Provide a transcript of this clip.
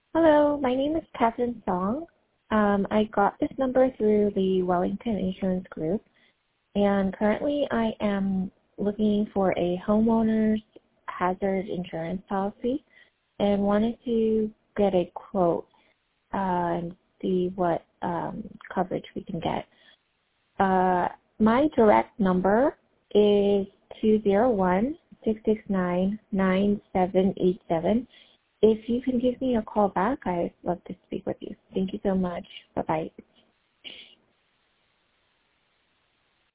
Hello, my name is Catherine Song. I got this number through the Wellington Insurance Group, and currently I am looking for a homeowner's hazard insurance policy and wanted to get a quote and see what coverage we can get. My direct number is 201-669-9787. If you can give me a call back, I'd love to speak with you. Thank you so much. Bye-bye.